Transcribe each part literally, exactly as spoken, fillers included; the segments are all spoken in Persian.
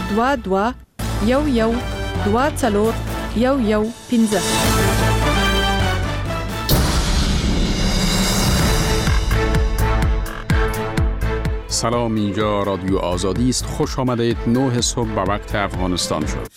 دوا دوا یو یو دوا چلور یو یو پینزه. سلام، اینجا رادیو آزادی است. خوش آمدید. نه صبح به وقت افغانستان شد.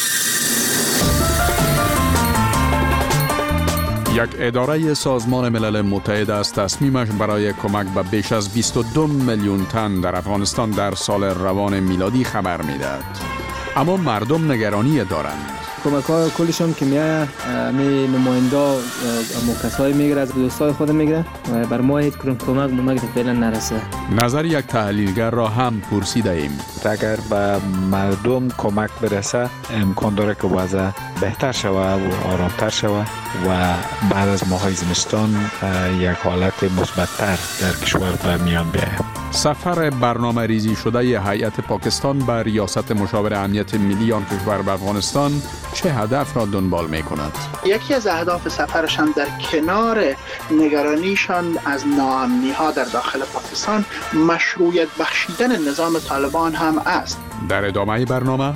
یک اداره سازمان ملل متحد از تصمیمش برای کمک به بیش از بیست و دو میلیون تن در افغانستان در سال روان میلادی خبر می‌دهد. اما مردم نگرانی دارند. کمک های کلشون که میایه می نماینده اما کسایی میگیره از دوستای خود میگیره و بر ما هیچ کدوم کمک ممکن فعلا نرسه. نظر یک تحلیلگر را هم پرسیده ایم. اگر به مردم کمک برسه امکان داره که وضع بهتر شوه و آرامتر شوه و بعد از ماهای زمستان یک حالت مثبت‌تر در کشور به میان بیاید. سفر برنامه ریزی شده ی هیئت پاکستان بر ریاست مشاور امنیت ملی آن کشور به افغانستان چه هدف را دنبال می کند؟ یکی از اهداف سفرشان در کنار نگرانیشان از ناامنی ها در داخل پاکستان مشروعیت بخشیدن نظام طالبان هم است. در ادامه برنامه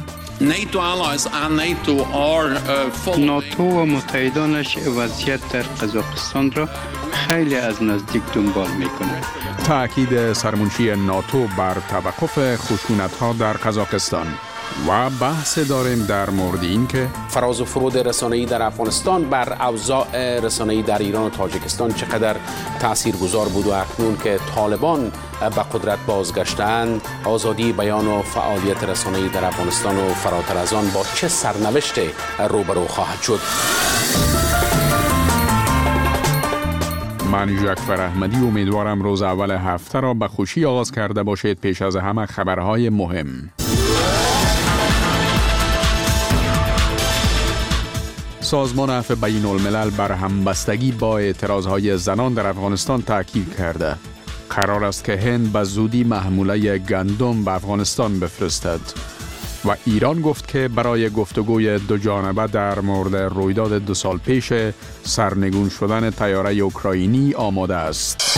ناتو و متحدانش وضعیت در قزاقستان را خیلی از نزدیک دنبال می‌کنند. تأکید سرمنشی ناتو بر توقف خشونت‌ها در قزاقستان و بحث داریم در مورد این که فراز و فرود رسانه‌ای در افغانستان بر اوضاع رسانه‌ای در ایران و تاجیکستان چقدر تاثیرگذار بود و اکنون که طالبان به قدرت بازگشتند آزادی بیان و فعالیت رسانه‌ای در افغانستان و فراتر از آن با چه سرنوشت روبرو خواهد شد. من جعفر احمدی امیدوارم روز اول هفته را به خوشی آغاز کرده باشید. پیش از همه خبرهای مهم. سازمان عفو بین الملل بر همبستگی با اعتراضهای زنان در افغانستان تاکید کرده. قرار است که هند به زودی محموله گندم به افغانستان بفرستد. و ایران گفت که برای گفتگوی دو جانبه در مورد رویداد دو سال پیش سرنگون شدن طیاره اوکراینی آماده است.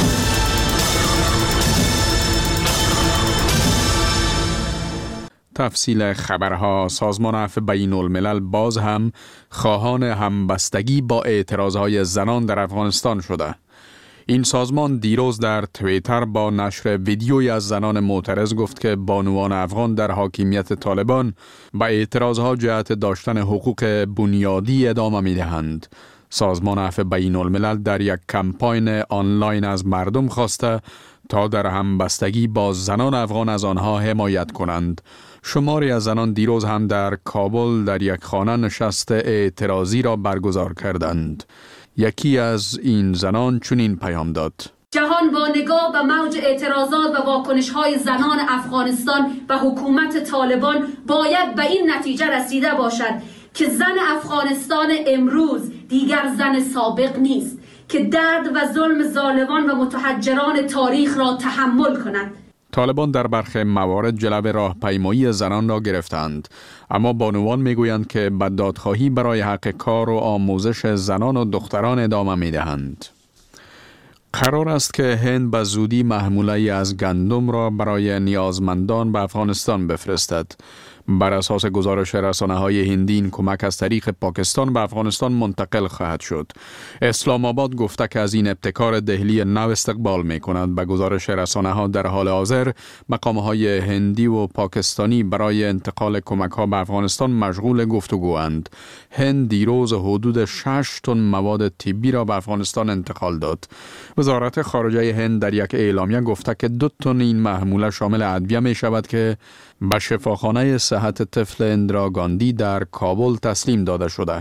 تفصیل خبرها. سازمان عفو بین الملل باز هم خواهان همبستگی با اعتراضهای زنان در افغانستان شده. این سازمان دیروز در توییتر با نشر ویدیویی از زنان معترض گفت که بانوان افغان در حاکمیت طالبان به اعتراضها جهت داشتن حقوق بنیادی ادامه می دهند. سازمان عفو بین الملل در یک کمپاین آنلاین از مردم خواسته تا در همبستگی با زنان افغان از آنها حمایت کنند. شماری از زنان دیروز هم در کابل در یک خانه نشست اعتراضی را برگزار کردند. یکی از این زنان چنین پیام داد: جهان با نگاه به موج اعتراضات و واکنش‌های زنان افغانستان و حکومت طالبان باید به این نتیجه رسیده باشد که زن افغانستان امروز دیگر زن سابق نیست که درد و ظلم ظالمان و متحجران تاریخ را تحمل کند. طالبان در برخی موارد جلو راهپیمایی زنان را گرفتند، اما بانوان میگویند که به دادخواهی برای حق کار و آموزش زنان و دختران ادامه میدهند. قرار است که هند به زودی محموله از گندم را برای نیازمندان به افغانستان بفرستد. بر اساس گزارش رسانه‌های هندی این کمک از طریق پاکستان به افغانستان منتقل خواهد شد. اسلام آباد گفته که از این ابتکار دهلی نو استقبال می‌کند. به گزارش رسانه‌ها در حال حاضر مقام‌های هندی و پاکستانی برای انتقال کمک‌ها به افغانستان مشغول گفتگواند. هند دیروز حدود شش تن مواد طبی را به افغانستان انتقال داد. وزارت خارجه هند در یک اعلامیه گفته که دو تن این محموله شامل ادویه می‌شود که به شفاخانه صحت طفل اندرا گاندی در کابل تسلیم داده شده.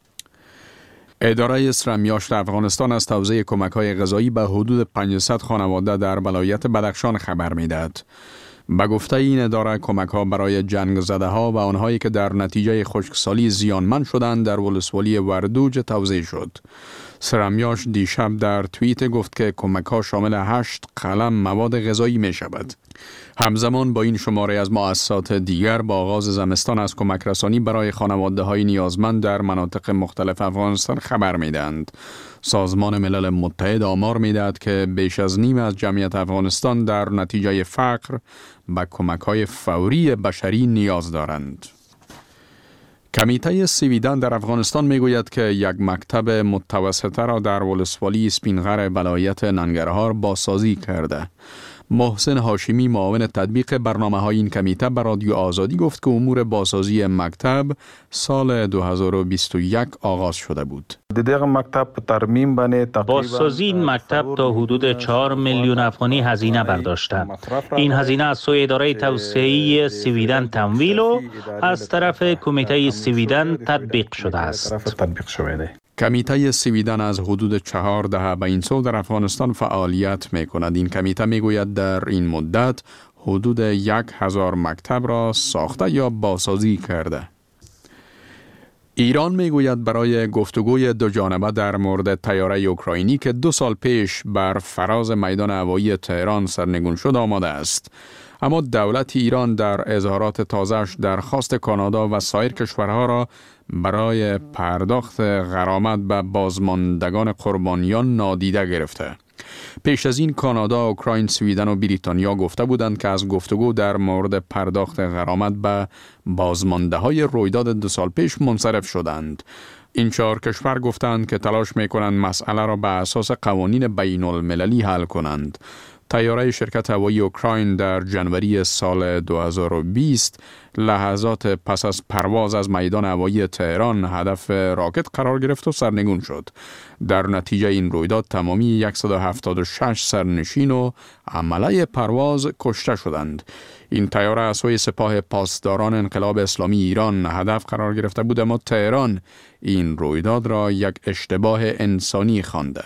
اداره اسرمیاشت افغانستان از توزیع کمک‌های غذایی به حدود پانصد خانواده در ولایت بدخشان خبر می‌دهد. به گفته این اداره کمک‌ها برای جنگ زده‌ها و آنهایی که در نتیجه خشکسالی زیانمند شدند در ولسوالی وردوج توزیع شد. سرمیاش دیشب در توییت گفت که کمک ها شامل هشت قلم مواد غذایی می شود. همزمان با این شماره از مؤسسات دیگر با آغاز زمستان از کمک رسانی برای خانواده های نیازمند در مناطق مختلف افغانستان خبر می دهند. سازمان ملل متحد آمار می دهد که بیش از نیم از جمعیت افغانستان در نتیجه فقر به کمک های فوری بشری نیاز دارند. کمیته سویدن در افغانستان می گوید که یک مکتب متوسطه را در ولسوالی سپینغر ولایت ننگرهار بازسازی کرده. محسن هاشمی معاون تطبیق برنامه های این کمیته به رادیو آزادی گفت که امور بازسازی مکتب سال دو هزار و بیست و یک آغاز شده بود. بازسازی این مکتب تا حدود چهار میلیون افغانی هزینه برداشته. این هزینه از سوی اداره توسعه سویدن تمویل و از طرف کمیته سویدن تطبیق شده است. کمیته سویدن از حدود چهار دهه به این سو در افغانستان فعالیت می کند. این کمیته می گوید در این مدت حدود یک هزار مکتب را ساخته یا بازسازی کرده. ایران می گوید برای گفتگوی دو جانبه در مورد طیاره اوکراینی که دو سال پیش بر فراز میدان هوایی تهران سرنگون شد آماده است. اما دولت ایران در اظهارات تازه‌اش درخواست کانادا و سایر کشورها را برای پرداخت غرامت به بازماندگان قربانیان نادیده گرفته. پیش از این کانادا، اوکراین، سویدن و بریتانیا گفته بودند که از گفتگو در مورد پرداخت غرامت به بازمانده های رویداد دو سال پیش منصرف شدند. این چهار کشور گفتند که تلاش می‌کنند مسئله را به اساس قوانین بین المللی حل کنند. طیاره شرکت هوایی اوکراین در جنوری سال دو هزار و بیست لحظات پس از پرواز از میدان هوایی تهران هدف راکت قرار گرفت و سرنگون شد. در نتیجه این رویداد تمامی صد و هفتاد و شش سرنشین و عمله پرواز کشته شدند. این طیاره از سوی سپاه پاسداران انقلاب اسلامی ایران هدف قرار گرفته بود، اما تهران این رویداد را یک اشتباه انسانی خوانده.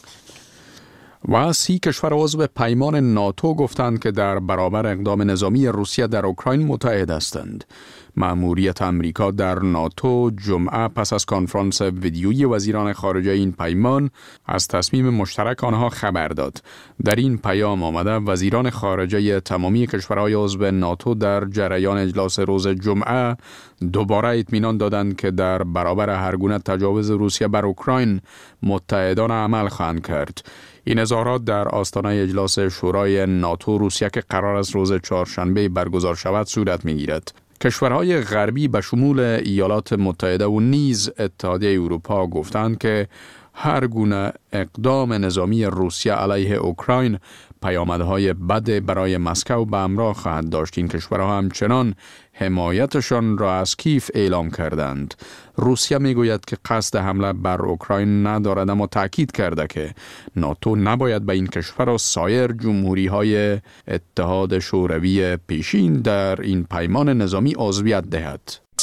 و سی کشور عضو پیمان ناتو گفتند که در برابر اقدام نظامی روسیه در اوکراین متحد هستند. مأموریت امریکا در ناتو جمعه پس از کنفرانس ویدیویی وزیران خارجه این پیمان از تصمیم مشترک آنها خبر داد. در این پیام آمده وزیران خارجه تمامی کشورهای عضو ناتو در جریان اجلاس روز جمعه دوباره اطمینان دادند که در برابر هر گونه تجاوز روسیه بر اوکراین متحدان عمل خواهند کرد. این اظهارات در آستانه اجلاس شورای ناتو روسیه که قرار است روز چهارشنبه برگزار شود صورت می‌گیرد. کشورهای غربی به شمول ایالات متحده و نیز اتحادیه اروپا گفتند که هر گونه اقدام نظامی روسیه علیه اوکراین پیامدهای بد برای مسکو به همراه خواهد داشت. این کشورها همچنان حمایتشان را از کیف اعلام کردند. روسیه میگوید که قصد حمله بر اوکراین ندارد، اما تاکید کرده که ناتو نباید به این کشور و سایر جمهوری‌های اتحاد شوروی پیشین در این پیمان نظامی عضویت دهد.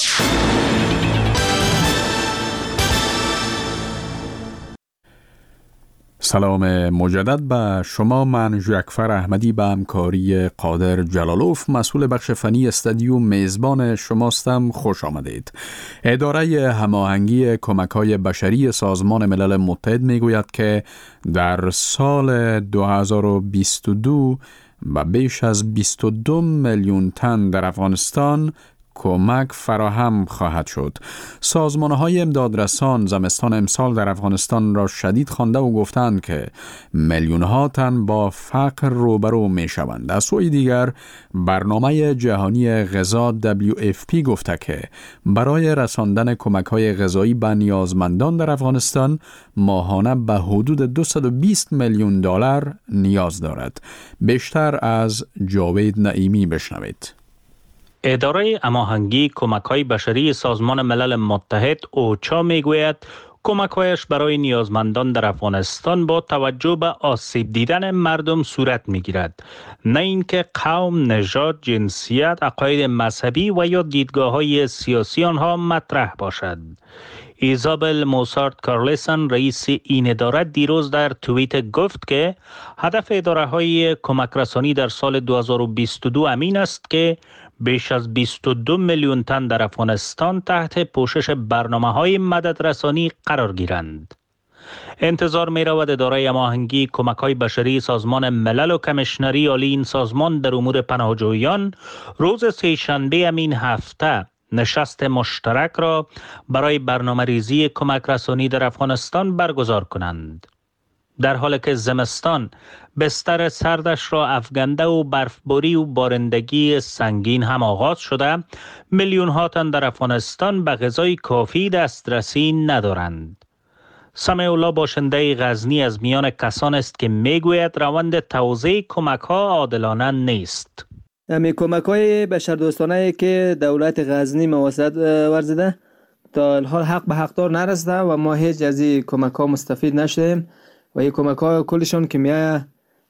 سلام مجدد به شما. من ژاکفر احمدی به همکاری قادر جلالوف مسئول بخش فنی استودیو میزبان شماستم. خوش آمدید. اداره هماهنگی کمک‌های بشری سازمان ملل متحد میگوید که در سال دو هزار و بیست و دو به بیش از بیست و دو میلیون تن در افغانستان کمک فراهم خواهد شد. سازمان‌های امدادرسان زمستان امسال در افغانستان را شدید خوانده و گفتند که میلیون‌ها تن با فقر روبرو می‌شوند. از سوی دیگر برنامه جهانی غذا دبلیو اف پی گفته که برای رساندن کمک‌های غذایی به نیازمندان در افغانستان ماهانه به حدود دویست و بیست میلیون دلار نیاز دارد. بیشتر از جاوید نعیمی بشنوید. اداره هماهنگی کمک‌های بشری سازمان ملل متحد اوچا میگوید کمک‌هایش برای نیازمندان در افغانستان با توجه به آسیب دیدن مردم صورت می‌گیرد، نه اینکه قوم، نژاد، جنسیت، عقاید مذهبی و یا دیدگاه‌های سیاسی آنها مطرح باشد. ایزابل موسارت کارلسن رئیس این اداره دیروز در توییت گفت که هدف اداره‌های کمک رسانی در سال دو هزار و بیست و دو امین است که بیش از بیست و دو میلیون تن در افغانستان تحت پوشش برنامه‌های مددرسانی قرار گیرند. انتظار می رود اداره هماهنگی کمک‌های بشری سازمان ملل و کمیشنری عالی این سازمان در امور پناهجویان روز سه‌شنبه این هفته نشست مشترک را برای برنامه‌ریزی کمک رسانی در افغانستان برگزار کنند. در حالی که زمستان بستر سردش را افکنده و برفباری و بارندگی سنگین هم آغاز شده، میلیون ها تن در افغانستان به غذای کافی دسترسی ندارند. سمیع الله باشنده غزنی از میان کسان است که میگوید روند توزیع کمک ها عادلانه نیست. همین کمک های بشردوستانه که دولت غزنی مواسط ورزیده تا الحال حق به حقدار نرسیده و ما هیچ از این کمک ها مستفید نشدیم و این کمک ها کلشون که میایه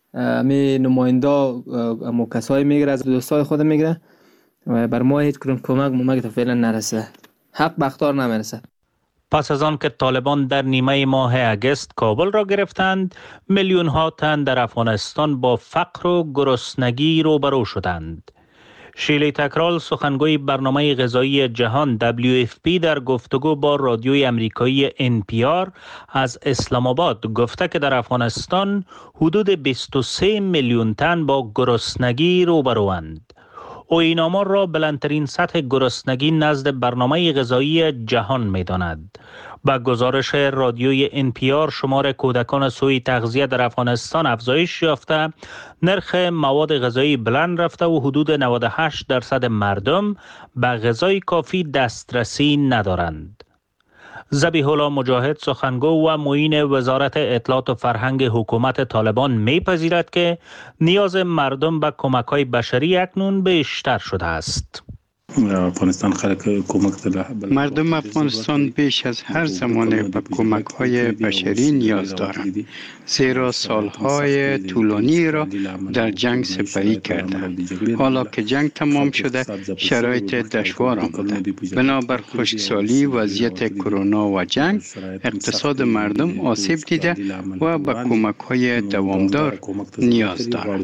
می نماینده و کسایی میگیره از دوستای خود میگیره و بر ما هیچ کدوم کمک ممکن فعلا نرسیده. حق به حقدار نمیرسه. پس از آن که طالبان در نیمه ماه اگست کابل را گرفتند، میلیون ها تن در افغانستان با فقر و گرسنگی روبرو شدند. شیلی تکرال سخنگوی برنامه غذایی جهان دبلیو اف پی در گفتگو با رادیوی امریکایی ان پی آر از اسلام آباد گفته که در افغانستان حدود بیست و سه میلیون تن با گرسنگی روبروند. او این آمار را بلندترین سطح گرسنگی نزد برنامه غذایی جهان می داند. با گزارش رادیوی ان پی آر شمار کودکان سوی تغذیه در افغانستان افزایش یافته، نرخ مواد غذایی بلند رفته و حدود نود و هشت درصد مردم به غذای کافی دسترسی ندارند. ذبیح الله مجاهد سخنگو و معین وزارت اطلاعات و فرهنگ حکومت طالبان میپذیرد که نیاز مردم به کمک‌های بشری اکنون بیشتر شده است. افغانستان خلق کمک مردم افغانستان بیش از هر زمانه به کمک‌های بشری نیاز دارند، زیرا سالهای طولانی را در جنگ سپری کردند. حالا که جنگ تمام شده شرایط دشوار آمده. بنابر خشکسالی، وضعیت کرونا و جنگ، اقتصاد مردم آسیب دیده و به کمک‌های دوامدار نیاز دارند.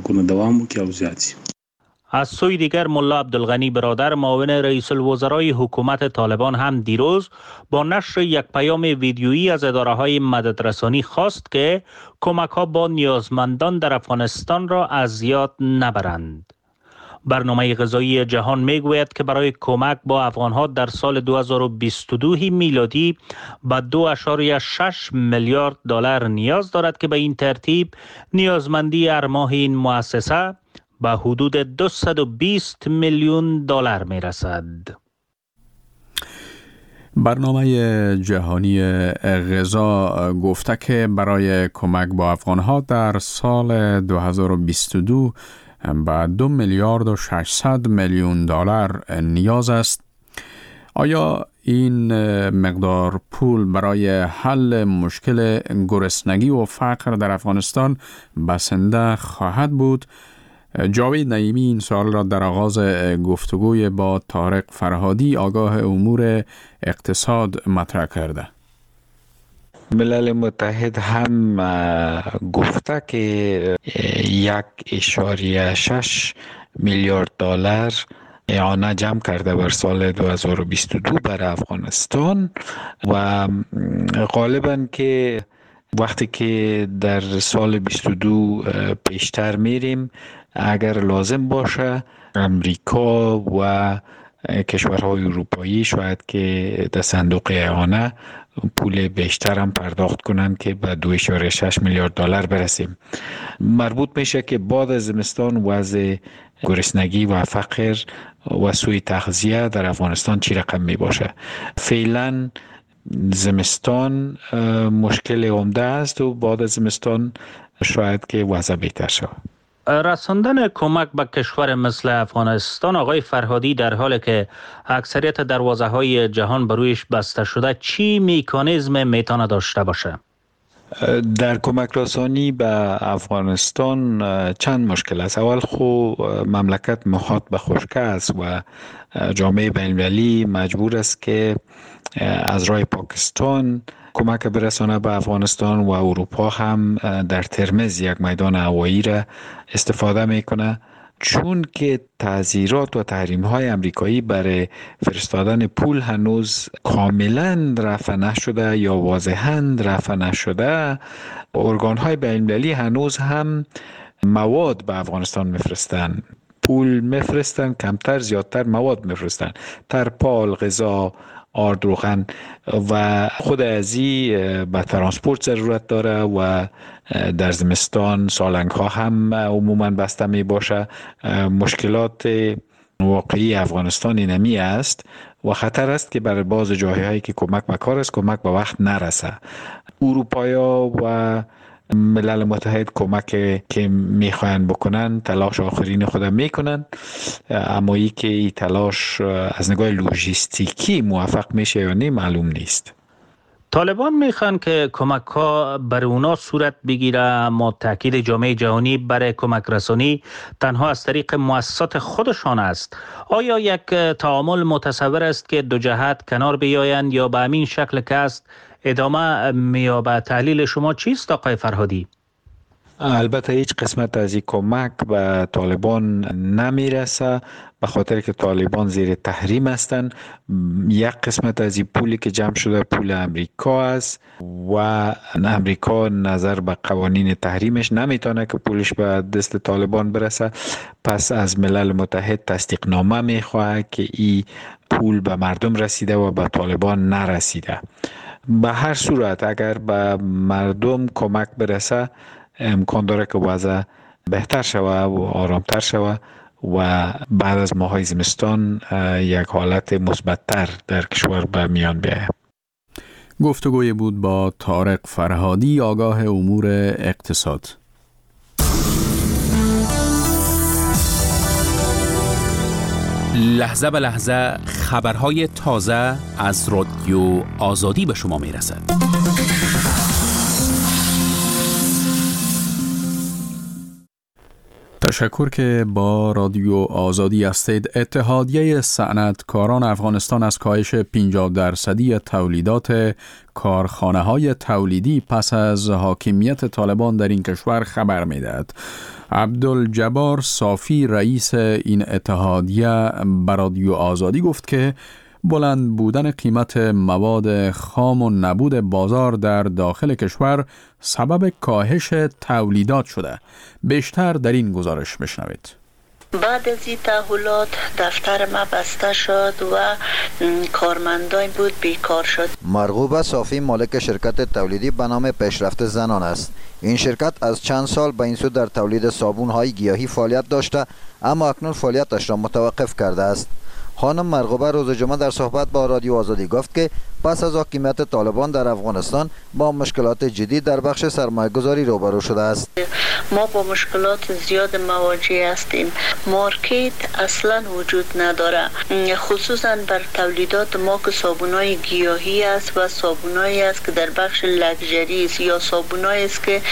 از سوی دیگر ملا عبدالغنی برادر معاون رئیس الوزرای حکومت طالبان هم دیروز با نشر یک پیام ویدیویی از اداره‌های مددرسانی خواست که کمک‌ها با نیازمندان در افغانستان را از یاد نبرند. برنامه غذایی جهان میگوید که برای کمک با افغان‌ها در سال دو هزار و بیست و دو میلادی به دو اشاریه شش میلیارد دلار نیاز دارد که به این ترتیب نیازمندی هر ماه این مؤسسه به حدود دویست و بیست میلیون دلار می رسد. برنامه جهانی غذا گفته که برای کمک با افغانها در سال دو هزار و بیست و دو به دو میلیارد و ششصد میلیون دلار نیاز است. آیا این مقدار پول برای حل مشکل گرسنگی و فقر در افغانستان بسنده خواهد بود؟ جاوید نعیمی این سوال را در آغاز گفتگوی با طارق فرهادی آگاه امور اقتصاد مطرح کرده. ملل متحد هم گفته که یک اشاریه شش میلیارد دلار اعانه جمع کرده بر سال دو هزار و بیست و دو برای افغانستان و غالباً که وقتی که در سال بیست و دو پیشتر میریم اگر لازم باشه امریکا و کشورهای اروپایی شاید که در صندوق اعانه پول بیشتر هم پرداخت کنند که به دو اشاره شش میلیارد دلار برسیم. مربوط میشه که بعد از زمستان وضع گرسنگی و فقر و سوء تغذیه در افغانستان چی رقم می باشه. فعلا زمستان مشکل عمده است و بعد از زمستان شاید که وضع بهتر شود. رساندن کمک به کشور مثل افغانستان آقای فرهادی در حالی که اکثریت دروازه‌های جهان برویش بسته شده چی مکانیزم میتونه داشته باشه؟ در کمک رسانی به افغانستان چند مشکل است. اول خو مملکت محاط به خشکی است و جامعه بین‌المللی مجبور است که از راه پاکستان کمک برسانه به افغانستان و اروپا هم در ترمز یک میدان هوایی را استفاده میکنه چون که تعزیرات و تحریم های امریکایی برای فرستادن پول هنوز کاملا رفع نشده یا واضحاً رفع نشده، ارگان های بین المللی هنوز هم مواد به افغانستان میفرستن، پول میفرستن، کمتر زیادتر مواد میفرستن، ترپال، غذا، آرد روغن و خود ازی به ترانسپورت ضرورت داره و در زمستان سالنگ ها هم عموما بسته می باشه. مشکلات واقعی افغانستان اینمی است و خطر است که برای باز جاهای هایی که کمک به کار است کمک به وقت نرسه. اروپایا و ملل متحد کمک که میخواین بکنن تلاش آخرین خود میکنن، اما ای که ای تلاش از نگاه لوجستیکی موفق میشه یا نه معلوم نیست. طالبان میخوان که کمک ها بر اونا صورت بگیره، اما تاکید جامعه جهانی برای کمک رسانی تنها از طریق مؤسسات خودشان است. آیا یک تعامل متصور است که دو جهت کنار بیایند یا به همین شکل که است ادامه میابد؟ تحلیل شما چیست آقای فرهادی؟ البته هیچ قسمت از این کمک به طالبان نمیرسه، به خاطر که طالبان زیر تحریم هستند. یک قسمت از این پولی که جمع شده پول امریکا است و امریکا نظر به قوانین تحریمش نمیتونه که پولش به دست طالبان برسه، پس از ملل متحد تصدیق نامه میخواه که این پول به مردم رسیده و به طالبان نرسیده. به هر صورت اگر به مردم کمک برسه امکان داره که وضع بهتر شوه و آرامتر شوه و بعد از ماهای زمستان یک حالت مثبت‌تر در کشور به میان بیاید. گفتگوی بود با طارق فرهادی، آگاه امور اقتصاد. لحظه به لحظه خبرهای تازه از رادیو آزادی به شما میرسد. تشکر که با رادیو آزادی هستید. اتحادیه صنعتکاران افغانستان از کاهش پنجاه درصدی تولیدات کارخانه‌های تولیدی پس از حاکمیت طالبان در این کشور خبر می‌دهد. عبدالجبار صافی رئیس این اتحادیه به رادیو آزادی گفت که بلند بودن قیمت مواد خام و نبود بازار در داخل کشور سبب کاهش تولیدات شده. بیشتر در این گزارش بشنوید. بعد از این تحولات دفتر ما بسته شد و کارمندان بود بیکار شد. مرغوبه صافی مالک شرکت تولیدی به نام پیشرفت زنان است. این شرکت از چند سال به این سو در تولید صابون‌های گیاهی فعالیت داشته، اما اکنون فعالیتش را متوقف کرده است. خانم مرغوبه روز جمعه در صحبت با رادیو آزادی گفت که پس از حاکمیت طالبان در افغانستان با مشکلات جدی در بخش سرمایه‌گذاری روبرو شده است. ما با مشکلات زیاد مواجه هستیم. مارکت اصلا وجود نداره، خصوصا بر تولیدات ما که صابونای گیاهی است و صابونایی است که در بخش لکژری است یا صابونایی است که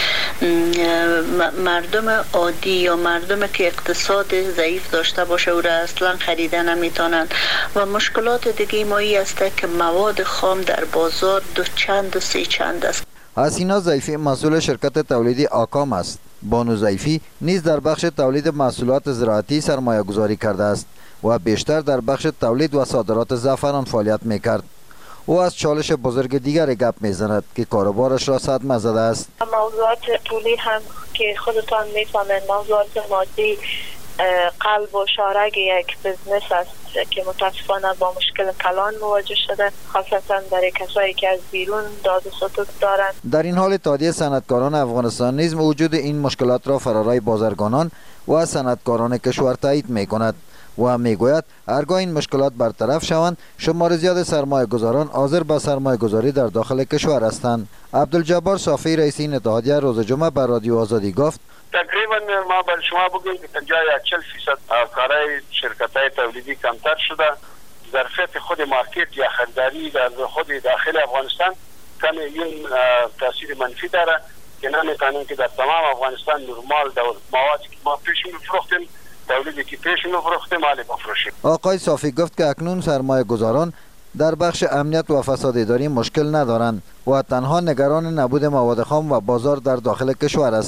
مردم عادی یا مردم که اقتصاد ضعیف داشته باشه او را اصلا خریده نمیتونن. و مشکلات دیگه ما ای است که مواد خام در بازار دو چند و سه چند است. حسینا ضیفی مسئول شرکت تولیدی آکام است. بانو ضیفی نیز در بخش تولید محصولات زراعتی سرمایه گذاری کرده است و بیشتر در بخش تولید و صادرات زعفران فعالیت میکرد. او از چالش بزرگ دیگری گپ میزند که کاروبارش را صدمه زده است. موضوعات پولی هم که خودتان میفهمید، موضوعات مادی قلب و شارگ یک بزنس است که متاسفانه با مشکل کلان مواجه شده، خاصتا برای کسایی که از بیرون داد و ستد دارند. در این حال اتحادیه صنعتکاران افغانستان نیز وجود این مشکلات را فرارای بازرگانان و صنعتکاران کشور تایید میکند و میگوید هرگاه این مشکلات برطرف شوند شمار زیاد سرمایه گذاران حاضر به سرمایه گذاری در داخل کشور هستند. عبدالجبار صافی رئیس این اتحادیه روز جمعه بر رادیو آزادی گفت تقریبا ما بر شما بگویم که تا جای چهل فیصد کارهای شرکت‌های تولیدی کمتر شده. ظرفیت خود مارکت یا خریداری در خود داخل افغانستان کم این تاثیر منفی داره که نمیتونیم که در تمام افغانستان نرمال موادی که ما پیش می‌فروختیم تولیدی که پیش می‌فروختیم مال بفروشیم. آقای صافی گفت که اکنون سرمایه گذاران در بخش امنیت و فساد اداری مشکل ندارند و تنها نگران نبود مواد خام و بازار در داخل کشور هستند.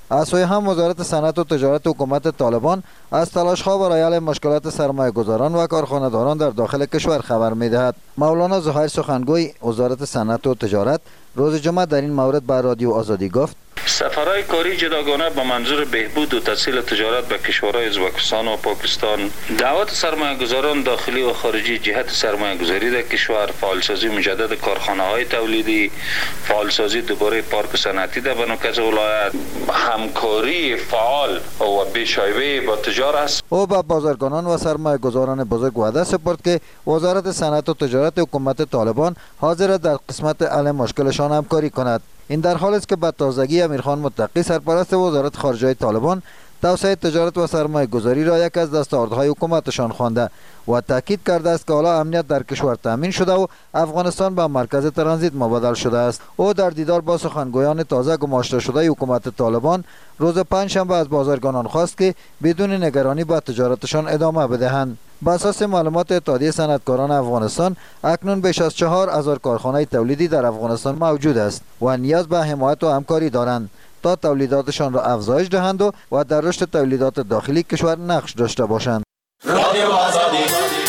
از سوی هم وزارت صنعت و تجارت حکومت طالبان از تلاش‌ها برای حل مشکلات سرمایه‌گذاران و کارخانه‌داران در داخل کشور خبر می‌دهد. مولانا زهیر سخنگوی وزارت صنعت و تجارت روز جمعه در این مورد به رادیو آزادی گفت: سفرهای کاری جداگانه با منظور بهبود و تسهیل تجارت به کشورهای ازبکستان و پاکستان، دعوت سرمایه‌گذاران داخلی و خارجی جهت سرمایه‌گذاری در کشور، فعالسازی مجدد کارخانه‌های تولیدی، فعالسازی دوباره پارک صنعتی در بنوکز ولایت، همکاری فعال و بی‌شایبه با تجار است. او به بازرگانان و سرمایه‌گذاران بزرگ وعده سپرد که وزارت صنعت و تجارت حکومت طالبان حاضر در قسمت حل مشکلشان همکاری کند. این در حالی است که به تازگی امیرخان متقی سرپرست وزارت خارجه طالبان توسعه تجارت و سرمایه گذاری را یک از دستاوردهای حکومتشان خوانده و تاکید کرده است که حالا امنیت در کشور تامین شده و افغانستان به مرکز ترانزیت مبادل شده است. او در دیدار با سخنگویان تازه گماشته شده حکومت طالبان روز پنجشنبه از بازرگانان خواست که بدون نگرانی به تجارتشان ادامه بدهند. بر اساس معلومات اتحادیه صنعتکاران افغانستان اکنون بیش از چهار هزار کارخانه تولیدی در افغانستان موجود است و نیاز به حمایت و همکاری دارند تا تولیداتشان را افزایش دهند و, و در رشد تولیدات داخلی کشور نقش داشته باشند. رادیو آزادی.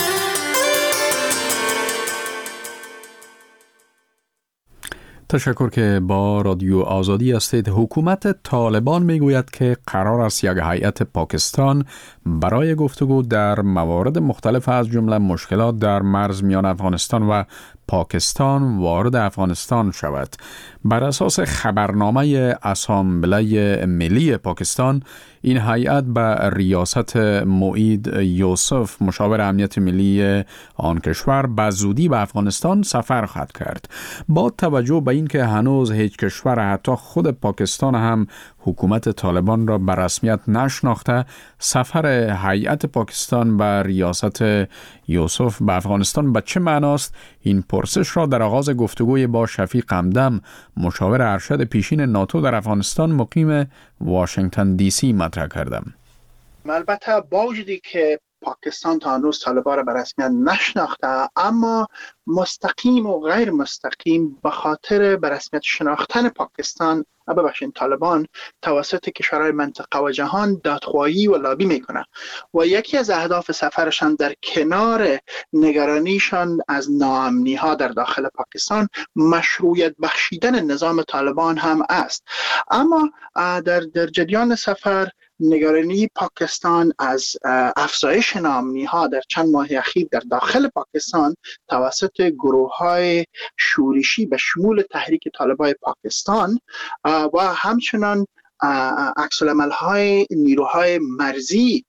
تشکر که با رادیو آزادی هستید. حکومت طالبان میگوید که قرار است یک هیئت پاکستان برای گفتگو در موارد مختلف از جمله مشکلات در مرز میان افغانستان و پاکستان وارد افغانستان شود. بر اساس خبرنامه اسامبله ملی پاکستان، این هیئت به ریاست معید یوسف مشاور امنیت ملی آن کشور به زودی به افغانستان سفر خواهد کرد. با توجه به اینکه هنوز هیچ کشور حتی خود پاکستان هم حکومت طالبان را به رسمیت نشناخته، سفر هیئت پاکستان به ریاست یوسف به افغانستان به چه معناست؟ این پرسش را در آغاز گفتگوی با شفیق همدم، مشاور ارشد پیشین ناتو در افغانستان مقیم واشنگتن دی سی مطرح کردم. البته با وجودی که پاکستان تا هنوز طالبان را به رسمیت نشناخته، اما مستقیم و غیر مستقیم به خاطر به رسمیت شناختن پاکستان ببخشید طالبان توسط کشورهای منطقه و جهان دادخواهی و لابی میکنه و یکی از اهداف سفرشان در کنار نگرانیشان از ناامنی ها در داخل پاکستان مشروعیت بخشیدن نظام طالبان هم است. اما در در جریان سفر نگرانی پاکستان از افزایش ناامنی ها در چند ماه اخیر در داخل پاکستان توسط گروه های شورشی به شمول تحریک طالبان پاکستان و همچنان عکس العمل های نیروهای مرزی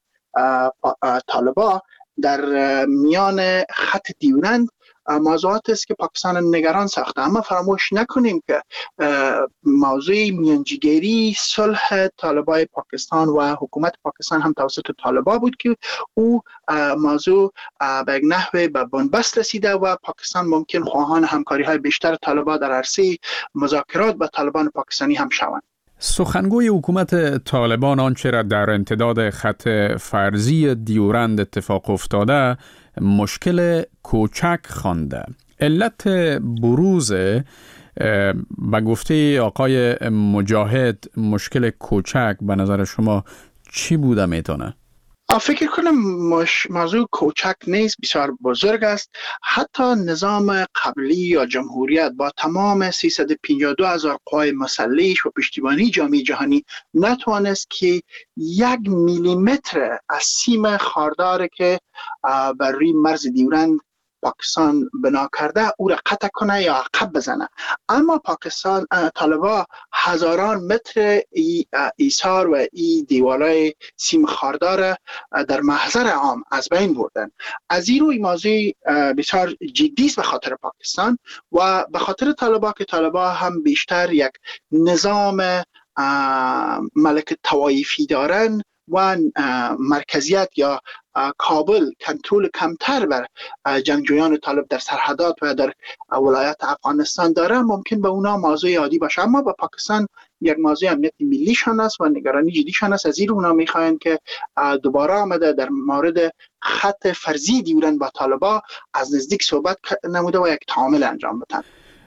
طالبان در میان خط دیورند موضوعات است که پاکستان نگران ساخته. اما فراموش نکنیم که موضوع میانجیگری صلح طالبان پاکستان و حکومت پاکستان هم توسط طالبان بود که او موضوع به یک نحوه به بنبست رسیده و پاکستان ممکن خواهان همکاری های بیشتر طالبان در عرصه مذاکرات با طالبان پاکستانی هم شوند. سخنگوی حکومت طالبان آنچه را در امتداد خط فرضی دیورند اتفاق افتاده مشکل کوچک خوانده. علت بروز به گفته آقای مجاهد مشکل کوچک به نظر شما چی بوده میتونه؟ فکر کنم موضوع کوچک نیست، بسیار بزرگ است. حتی نظام قبلی یا جمهوریت با تمام سیصد و پنجاه و دو هزار قوای مسلح و پشتیبانی جامعه جهانی نتوانست که یک میلیمتر از سیم خاردار که بر روی مرز دیورند پاکستان بنا کرده او را قطع کنه یا عقب بزنه. اما پاکستان طالبان هزاران متر ای ایثار و ای دیوارای سیم خاردار در محضر عام از بین بردن. از این روی موضوع بسیار جدی است به خاطر پاکستان و به خاطر طالبان که طالبان هم بیشتر یک نظام ملک طوایفی دارن و مرکزیت یا کابل کنترل کمتر بر جنگجویان طالب در سرحدات و در ولایت افغانستان داره، ممکن به اونا موضوع عادی باشه. اما با پاکستان یک موضوع امنیت ملیشان است و نگرانی جدیشان است. از این اونا میخواین که دوباره آمده در مورد خط فرضی دیورند با طالبان از نزدیک صحبت نموده و یک تعامل انجام بدن.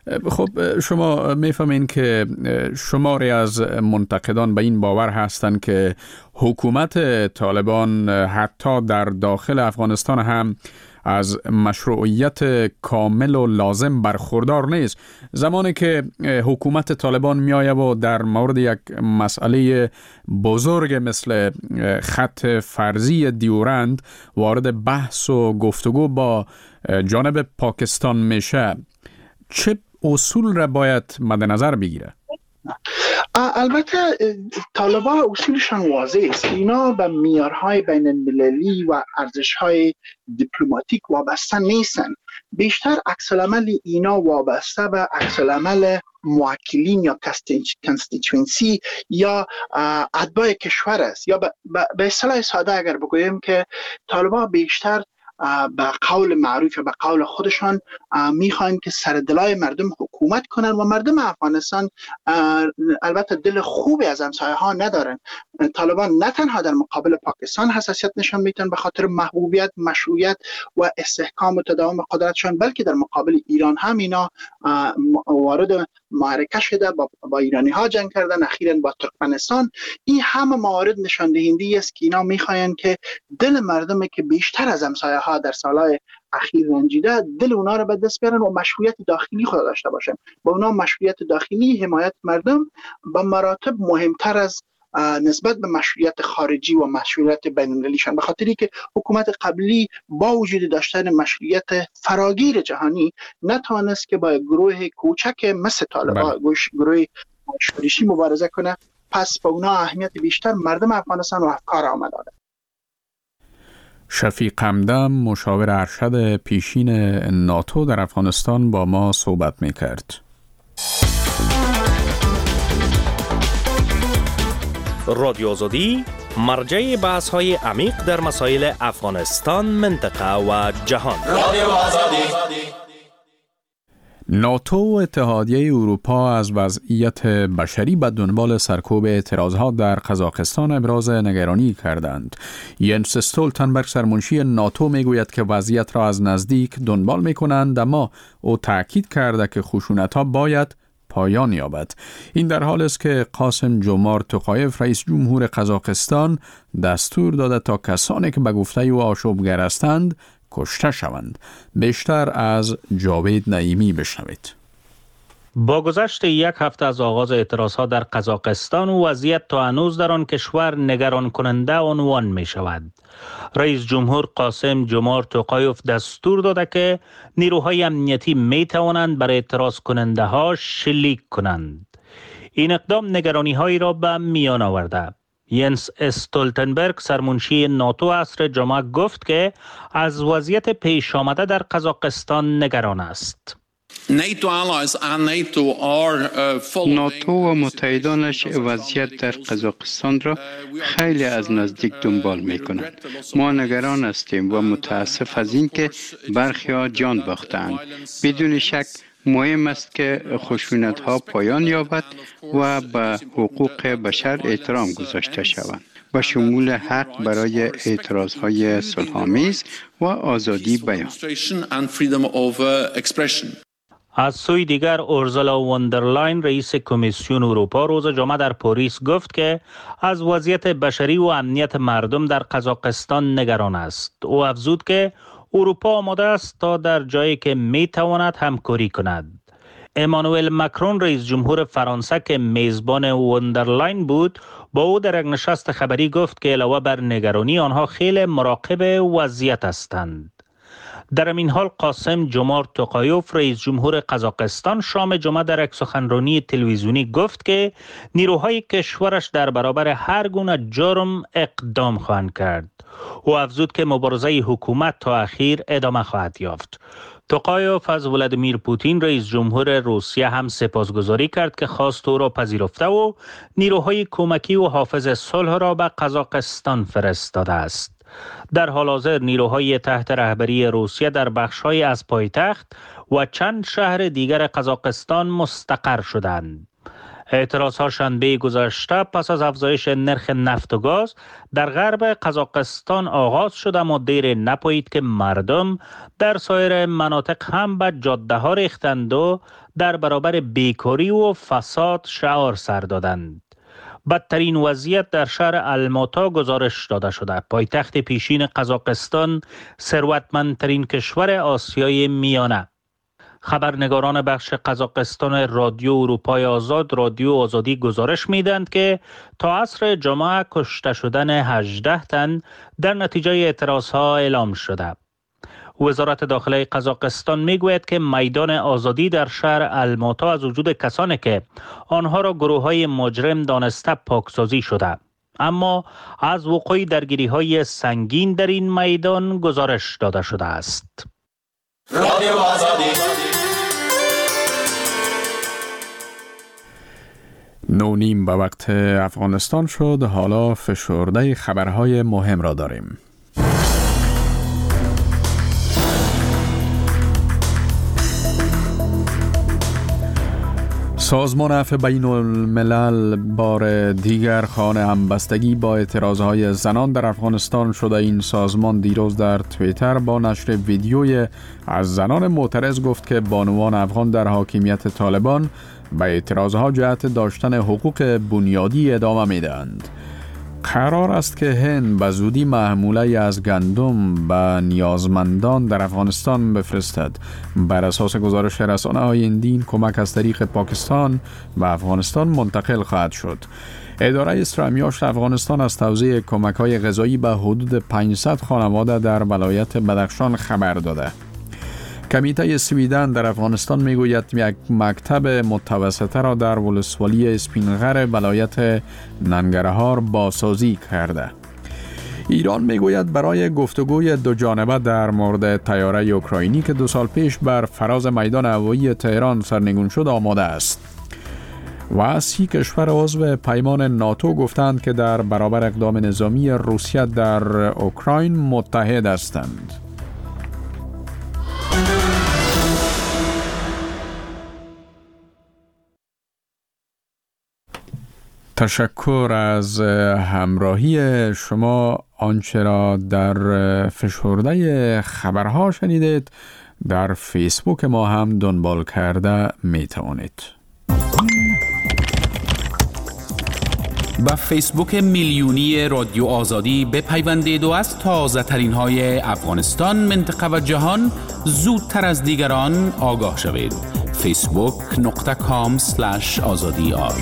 خب شما میفهمین که شماری از منتقدان به این باور هستند که حکومت طالبان حتی در داخل افغانستان هم از مشروعیت کامل و لازم برخوردار نیست. زمانی که حکومت طالبان میآید و در مورد یک مسئله بزرگ مثل خط فرضی دیورند وارد بحث و گفتگو با جانب پاکستان میشه، چه اصول را باید مد نظر بگیره؟ البته طالبان اصولشان واضح است. اینا به معیارهای بین المللی و ارزش‌های دیپلماتیک وابسته نیستن. بیشتر عکس العمل اینا وابسته به عکس العمل موکلین یا کانستیتوئنسی یا اتباع کشور است. یا به اصطلاح ساده اگر بگوییم که طالبان بیشتر به قول معروف و به قول خودشان میخواین که سر دلای مردم حکومت کنن و مردم افغانستان البته دل خوبی از همسایه ها ندارن. طالبان نه تنها در مقابل پاکستان حساسیت نشان میتن به خاطر محبوبیت، مشروعیت و استحکام و تداوم قدرتشان، بلکه در مقابل ایران هم اینا وارد معرکه شده، با, با ایرانی ها جنگ کردن، اخیراً با ترکمنستان. این همه موارد نشان دهنده است که اینا میخواین که دل مردم که بیشتر از همسایه ها در سالهای اخیر رنجیده، دل اونا رو به دست بیارن و مشروعیت داخلی خود داشته باشن. با اونا مشروعیت داخلی، حمایت مردم به مراتب مهمتر از نسبت به مشروعیت خارجی و مشروعیت بین‌المللیشان، به خاطری که حکومت قبلی با وجود داشتن مشروعیت فراگیر جهانی نتوانست که با گروه کوچک مثل طالبان، گروه شورشی مبارزه کنه. پس به اونا اهمیت بیشتر مردم افغانستان و افکار آمد داده. شفیق همدم، مشاور ارشد پیشین ناتو در افغانستان، با ما صحبت می‌کرد. رادیو آزادی مرجع بحث‌های عمیق در مسائل افغانستان، منطقه و جهان. رادیو آزادی. ناتو و اتحادیه اروپا از وضعیت بشری به دنبال سرکوب اعتراضات در قزاقستان ابراز نگرانی کردند. ینس استولتنبرگ، سرمنشی ناتو، میگوید که وضعیت را از نزدیک دنبال میکنند، اما او تاکید کرده که خشونت‌ها باید پایان یابد. این در حال است که قاسم جمارت توقایف، رئیس جمهور قزاقستان، دستور داده تا کسانی که به گفته او آشوبگر هستند کشته شوند. بیشتر از جاوید نعیمی بشنوید. با گذشت یک هفته از آغاز اعتراضات در قزاقستان و وضعیت تا هنوز در آن کشور نگران کننده عنوان می شود. رئیس جمهور قاسم جمارت توقایف دستور داده که نیروهای امنیتی می توانند بر اعتراض کننده ها شلیک کنند. این اقدام نگرانی هایی را به میان آورده. ینس استولتنبرگ، سرمنشی ناتو عصر جمعه، گفت که از وضعیت پیش آمده در قزاقستان نگران است. ناتو و متحدانش وضعیت در قزاقستان را خیلی از نزدیک دنبال می کنند. ما نگران هستیم و متاسف از این که برخی ها جان باختند. بدون شک مهم است که خشونت ها پایان یابد و به حقوق بشر احترام گذاشته شوند، و شمول حق برای اعتراض های صلح‌آمیز و آزادی بیان. از سوی دیگر، اورزولا وندرلاین، رئیس کمیسیون اروپا، روز جمعه در پاریس گفت که از وضعیت بشری و امنیت مردم در قزاقستان نگران است. او افزود که اروپا آماده است تا در جایی که می تواند همکاری کند. امانوئل مکرون، رئیس جمهور فرانسه که میزبان وندرلاین بود، با او در یک نشست خبری گفت که علاوه بر نگرانی، آنها خیلی مراقب وضعیت هستند. در این حال قاسم جمارت توقایف، رئیس جمهور قزاقستان، شام جمعه در یک سخنرانی تلویزیونی گفت که نیروهای کشورش در برابر هر گونه جرم اقدام خواهند کرد. او افزود که مبارزه حکومت تا اخیر ادامه خواهد یافت. توقایف از ولادیمیر پوتین، رئیس جمهور روسیه، هم سپاسگزاری کرد که خواست او را پذیرفته و نیروهای کمکی و حافظ صلح را به قزاقستان فرستاده است. در حال حاضر نیروهای تحت رهبری روسیه در بخش‌های از پایتخت و چند شهر دیگر قزاقستان مستقر شدند. اعتراض ها شنبه گذشته پس از افزایش نرخ نفت و گاز در غرب قزاقستان آغاز شد، اما دیر نپایید که مردم در سایر مناطق هم به جاده ها ریختند و در برابر بیکاری و فساد شعار سر دادند. بدترین وضعیت در شهر الماتا گزارش داده شده. پایتخت پیشین قزاقستان، ثروتمندترین کشور آسیای میانه. خبرنگاران بخش قزاقستان رادیو اروپای آزاد، رادیو آزادی گزارش میدند که تا عصر جمعه کشته شدن هجده تن در نتیجه اعتراضها اعلام شده. وزارت داخلی قزاقستان میگوید که میدان آزادی در شهر الماتا از وجود کسانی که آنها را گروه‌های مجرم دانسته پاکسازی شده، اما از وقوع درگیری‌های سنگین در این میدان گزارش داده شده است. رادیو آزادی. نو نیم به وقت افغانستان شد. حالا فشرده خبرهای مهم را داریم. سازمان عفو بین الملل بار دیگر خانه همبستگی با اعتراضهای زنان در افغانستان شده. این سازمان دیروز در توییتر با نشر ویدیوی از زنان معترض گفت که بانوان افغان در حاکمیت طالبان به اعتراضها جهت داشتن حقوق بنیادی ادامه میدهند. قرار است که هند به زودی محموله از گندم به نیازمندان در افغانستان بفرستد. بر اساس گزارش رسانه‌های هندی این کمک از طریق پاکستان به افغانستان منتقل خواهد شد. اداره استرامیاش افغانستان از توزیع کمک‌های غذایی به حدود پانصد خانواده در ولایت بدخشان خبر داده. کمیته سویدن در افغانستان میگوید یک مکتب متوسطه را در ولسوالی اسپینغر ولایت ننگرهار بازسازی کرده. ایران میگوید برای گفتگوی دو جانبه در مورد طیاره اوکراینی که دو سال پیش بر فراز میدان هوایی تهران سرنگون شد آماده است. و سی کشور عضو پیمان ناتو گفتند که در برابر اقدام نظامی روسیه در اوکراین متحد هستند. تشکر از همراهی شما. آنچه را در فشرده خبرها شنیدید در فیسبوک ما هم دنبال کرده می توانید. با فیسبوک میلیونی رادیو آزادی بپیوندید و از تازه ترین های افغانستان، منطقه و جهان زودتر از دیگران آگاه شوید. فیسبوک نقطه کام سلش آزادی آر.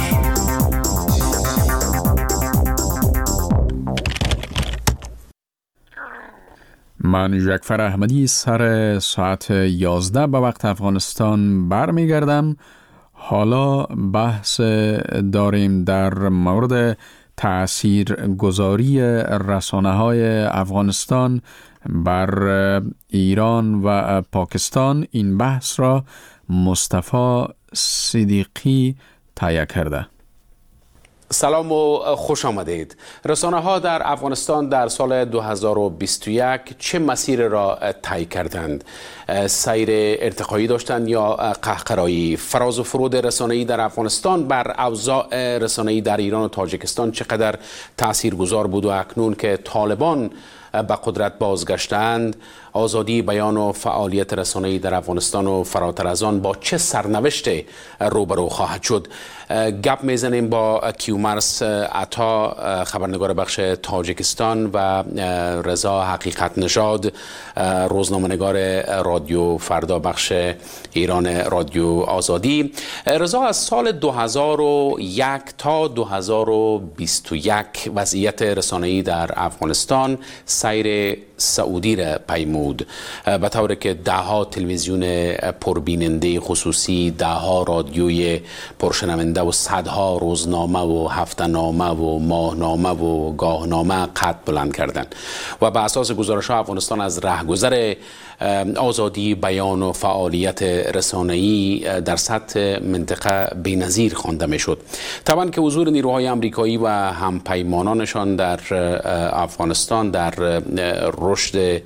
من جعفر احمدی سر ساعت یازده به وقت افغانستان برمیگردم. حالا بحث داریم در مورد تاثیرگذاری رسانه‌های افغانستان بر ایران و پاکستان. این بحث را مصطفی صدیقی تهیه کرده. سلام و خوش آمدید. رسانه ها در افغانستان در سال دو هزار و بیست و یک چه مسیر را طی کردند؟ سیر ارتقایی داشتند یا قهقرایی؟ فراز و فرود رسانه‌ای در افغانستان بر اوضاع رسانه‌ای در ایران و تاجیکستان چقدر تاثیرگذار بود و اکنون که طالبان به قدرت بازگشتند، آزادی بیان و فعالیت رسانه‌ای در افغانستان و فراتر از آن با چه سرنوشت روبرو خواهد شد؟ گپ میزنیم با کیومرث عطا، خبرنگار بخش تاجیکستان، و رضا حقیقت نژاد، روزنامه‌نگار رادیو فردا بخش ایران رادیو آزادی. رضا، از سال دو هزار و یک تا دو هزار و بیست و یک وضعیت رسانه‌ای در افغانستان سیر سعودی را پیمود، به طوری که ده ها تلویزیون پربیننده خصوصی، ده ها رادیوی پرشنونده و صدها روزنامه و هفته‌نامه و ماهنامه و گاهنامه قد بلند کردند و به اساس گزارش‌ها افغانستان از رهگذر آزادی بیان و فعالیت رسانه‌ای در سطح منطقه بی‌نظیر خوانده می‌شد. طبعا که حضور نیروهای آمریکایی و همپیمانانشان در افغانستان در رشد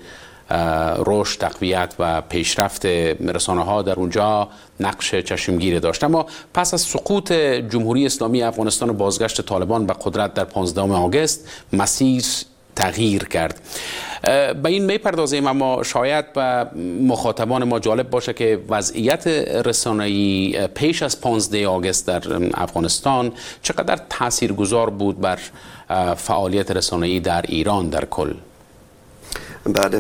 رشد، تقویت و پیشرفت رسانه ها در اونجا نقش چشمگیر داشت. اما پس از سقوط جمهوری اسلامی افغانستان و بازگشت طالبان به قدرت در پانزدهم آگوست مسیر تغییر کرد. به این میپردازیم، اما شاید به مخاطبان ما جالب باشه که وضعیت رسانه‌ای پیش از پانزدهم آگوست در افغانستان چقدر تاثیرگذار بود بر فعالیت رسانه‌ای در ایران در کل. بله،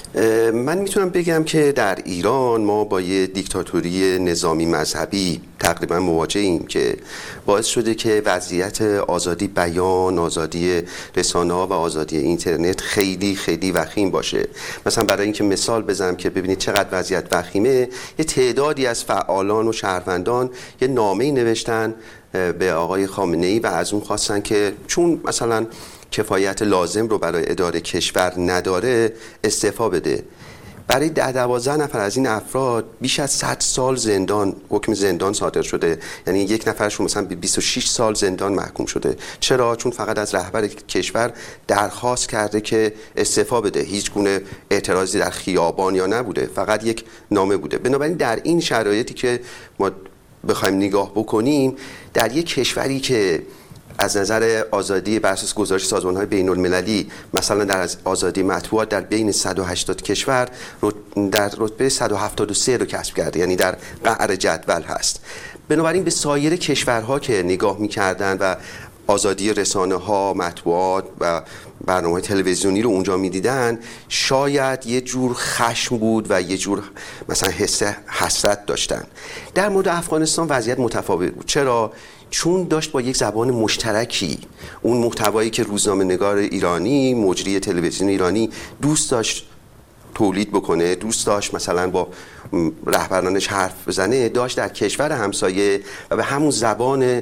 من میتونم بگم که در ایران ما با یه دیکتاتوری نظامی مذهبی تقریبا مواجهیم که باعث شده که وضعیت آزادی بیان، آزادی رسانه‌ها و آزادی اینترنت خیلی خیلی وخیم باشه. مثلا برای اینکه مثال بزنم که ببینید چقدر وضعیت وخیمه، یه تعدادی از فعالان و شهروندان یه نامه‌ای نوشتن به آقای خامنه‌ای و از اون خواستن که چون مثلا کفایت لازم رو برای اداره کشور نداره استعفا بده. برای ده دوازده نفر از این افراد بیش از صد سال زندان، حکم زندان صادر شده. یعنی یک نفرشون مثلا به بیست و شش سال زندان محکوم شده. چرا؟ چون فقط از رهبر کشور درخواست کرده که استعفا بده. هیچ گونه اعتراضی در خیابان یا نبوده، فقط یک نامه بوده. بنابراین در این شرایطی که ما بخوایم نگاه بکنیم، در یک کشوری که از نظر آزادی بر اساس گزارش سازمان‌های بین‌المللی مثلا در از آزادی مطبوعات در بین صد و هشتاد کشور در رتبه صد و هفتاد و سه رو کسب کرده، یعنی در قعر جدول هست. بنابراین به سایر کشورها که نگاه می‌کردن و آزادی رسانه‌ها، مطبوعات و برنامه‌های تلویزیونی رو اونجا می‌دیدن، شاید یه جور خشم بود و یه جور مثلا حس حسرت داشتن. در مورد افغانستان وضعیت متفاوت بود. چرا؟ چون داشت با یک زبان مشترکی اون محتوایی که روزنامه‌نگار ایرانی، مجری تلویزیون ایرانی دوست داشت تولید بکنه، دوست داشت مثلا با رهبرانش حرف بزنه، داشت در کشور همسایه و به همون زبان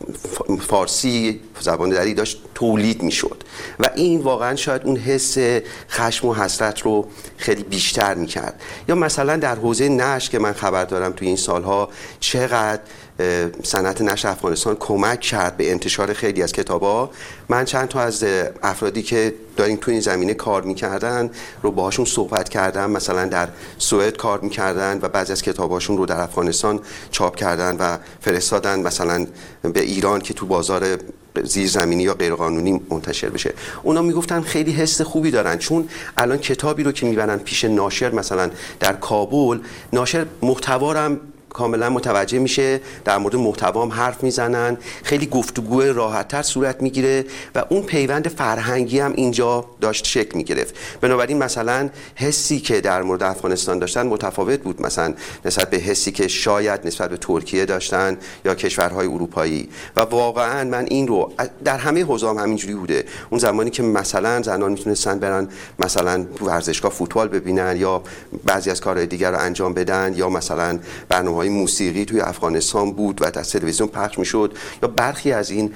فارسی، زبان دری داشت تولید میشد و این واقعا شاید اون حس خشم و حسرت رو خیلی بیشتر میکرد. یا مثلا در حوزه نشر که من خبر دارم توی این سالها چقدر صنعت نشر افغانستان کمک کرد به انتشار خیلی از کتاب‌ها. من چند تا از افرادی که داریم توی این زمینه کار می‌کردن رو باهاشون صحبت کردم، مثلا در سوئد کار می‌کردن و بعضی از کتاباشون رو در افغانستان چاپ کردن و فرستادن مثلا به ایران که تو بازار زیرزمینی یا غیرقانونی منتشر بشه. اونا میگفتن خیلی حس خوبی دارن، چون الان کتابی رو که میبرن پیش ناشر مثلا در کابل، ناشر محتوا رو کاملا متوجه میشه، در مورد محتوا هم حرف میزنن، خیلی گفتگو راحت‌تر صورت میگیره و اون پیوند فرهنگی هم اینجا داشت شکل میگرفت. بنابراین مثلا حسی که در مورد افغانستان داشتن متفاوت بود مثلا نسبت به حسی که شاید نسبت به ترکیه داشتن یا کشورهای اروپایی. و واقعا من این رو در همه حوزه هم همینجوری بوده. اون زمانی که مثلا زنان میتونستن برن مثلا ورزشگاه فوتبال ببینن یا بعضی از کارهای دیگر رو انجام بدن، یا مثلا برنامه‌های موسیقی توی افغانستان بود و در تلویزیون پخش میشد، یا برخی از این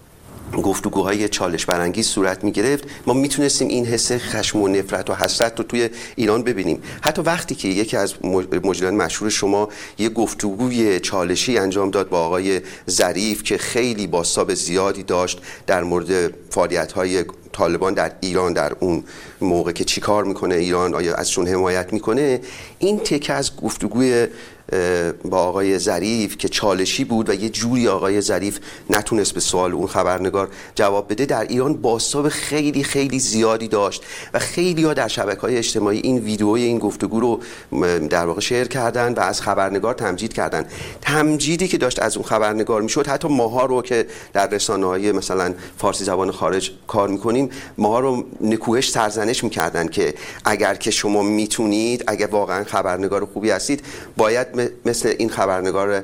گفتگوهای چالش برانگیز صورت می گرفت، ما میتونستیم این حس خشم و نفرت و حسرت رو توی ایران ببینیم. حتی وقتی که یکی از مجریان مشهور شما یه گفتگوی چالشی انجام داد با آقای ظریف که خیلی بازتاب زیادی داشت در مورد فعالیت‌های طالبان در ایران در اون موقع که چی کار میکنه ایران، آیا ازشون حمایت میکنه، این تکه از گفتگوی با آقای ظریف که چالشی بود و یه جوری آقای ظریف نتونست به سوال اون خبرنگار جواب بده، در ایران بازتاب خیلی خیلی زیادی داشت و خیلی ها در شبکه‌های اجتماعی این ویدئوی این گفتگو رو در واقع شیر کردن و از خبرنگار تمجید کردن. تمجیدی که داشت از اون خبرنگار میشد، حتی ماها رو که در رسانه‌های مثلا فارسی زبان خارج کار میکنیم، ماها رو نکوهش سرزنش میکردن که اگر که شما میتونید، اگر واقعا خبرنگار خوبی هستید، باید مثل این خبرنگار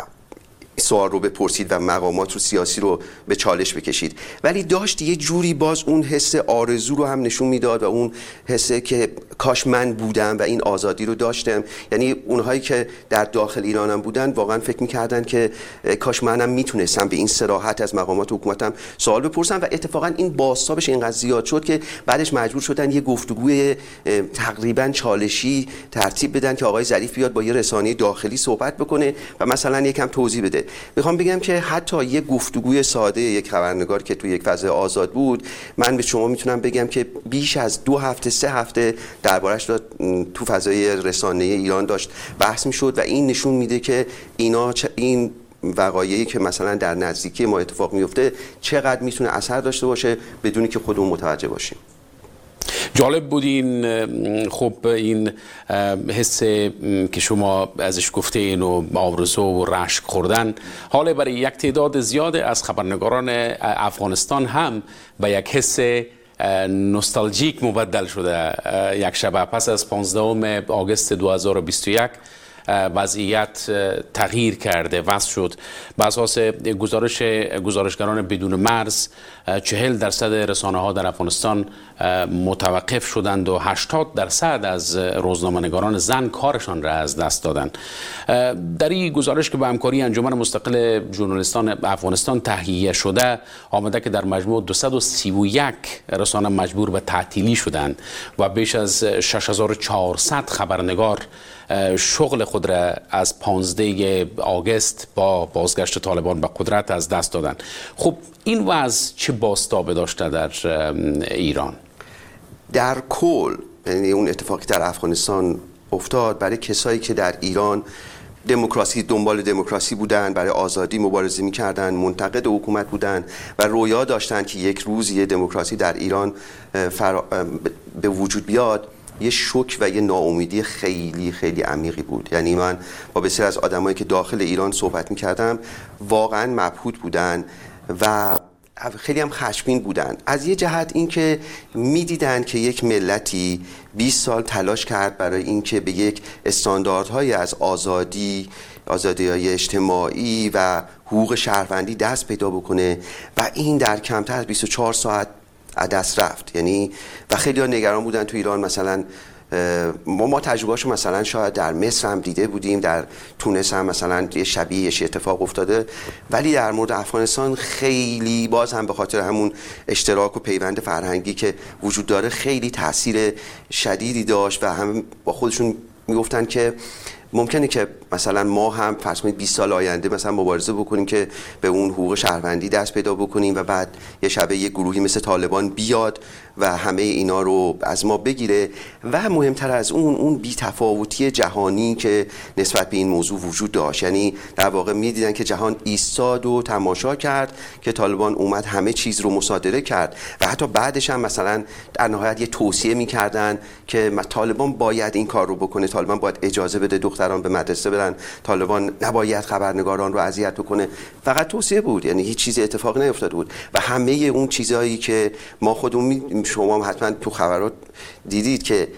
سوال رو بپرسید و مقامات رو سیاسی رو به چالش بکشید. ولی داشت یه جوری باز اون حس آرزو رو هم نشون میداد و اون حسه که کاش من بودم و این آزادی رو داشتم. یعنی اونهایی که در داخل ایران هم بودن واقعا فکر میکردن که کاش منم میتونستم به این صراحت از مقامات حکومتم سوال بپرسم. و اتفاقا این بازتابش اینقدر زیاد شد که بعدش مجبور شدن یه گفتگوی تقریبا چالشی ترتیب بدن که آقای ظریف بیاد با یه رسانه داخلی صحبت بکنه و مثلا یکم توضیح بده. میخوام بگم که حتی یک گفتگوی ساده یک خبرنگار که توی یک فضای آزاد بود، من به شما میتونم بگم که بیش از دو هفته سه هفته دربارش تو فضای رسانه ایران داشت بحث میشد و این نشون میده که اینا این وقایعی که مثلا در نزدیکی ما اتفاق میفته چقدر میتونه اثر داشته باشه بدونی که خودمون متوجه باشیم. جالب بود این، خب این حس که شما ازش گفته این و آرزو و رشک خوردن، حالا برای یک تعداد زیاد از خبرنگاران افغانستان هم به یک حس نوستالژیک مبدل شده. یک شب پس از پانزدهم آگوست دو هزار و بیست و یک وضعیت تغییر کرده، وضع شد. بر اساس گزارش گزارشگران بدون مرز چهل درصد رسانه ها در افغانستان متوقف شدند و هشتاد درصد از روزنامه‌نگاران زن کارشان را از دست دادند. در این گزارش که با همکاری انجمن مستقل ژورنالیستان افغانستان تهیه شده آمده که در مجموع دویست و سی و یک رسانه مجبور به تعطیلی شدند و بیش از شش هزار و چهارصد خبرنگار شغل خود را از پانزده آگوست با بازگشت طالبان به قدرت از دست دادند. خب این وضع چه بازتابی داشته در ایران؟ در کل یعنی اون اتفاقی در افغانستان افتاد برای کسایی که در ایران دموکراسی دنبال دموکراسی بودن، برای آزادی مبارزه می‌کردن، منتقد حکومت بودن و رویا داشتن که یک روز یه دموکراسی در ایران فرا... به وجود بیاد، یه شوک و یه ناامیدی خیلی خیلی عمیقی بود. یعنی من با بسیاری از آدمایی که داخل ایران صحبت می‌کردم واقعاً مبهوت بودن و خیلی هم خشمگین بودن. از یه جهت این که می‌دیدن که یک ملتی بیست سال تلاش کرد برای اینکه به یک استانداردهای از آزادی، آزادی‌های اجتماعی و حقوق شهروندی دست پیدا بکنه و این در کمتر از بیست و چهار ساعت دست رفت. یعنی و خیلی ها نگران بودن تو ایران، مثلا ما ما تجربهاشو مثلا شاید در مصر هم دیده بودیم، در تونس هم مثلا یه شبیه یه اتفاق افتاده، ولی در مورد افغانستان خیلی باز هم به خاطر همون اشتراک و پیوند فرهنگی که وجود داره خیلی تاثیر شدیدی داشت و هم با خودشون میگفتن که ممکنه که مثلا ما هم فرض کنید بیست سال آینده مثلا مبارزه بکنیم که به اون حقوق شهروندی دست پیدا بکنیم و بعد یه شبه یه گروهی مثل طالبان بیاد و همه اینا رو از ما بگیره و مهمتر از اون اون بی‌تفاوتی جهانی که نسبت به این موضوع وجود داشت. یعنی در واقع می‌دیدن که جهان ایستاد و تماشا کرد که طالبان اومد همه چیز رو مصادره کرد و حتی بعدش هم مثلا در نهایت یه توصیه می‌کردن که طالبان باید این کار رو بکنه، طالبان باید اجازه بده دختران به مدرسه برن، طالبان نباید خبرنگاران رو اذیت بکنه. فقط توصیه بود، یعنی هیچ چیزی اتفاق نیفتاده بود و همه اون چیزایی که ما خودمون شما هم حتما تو خبرات دیدید که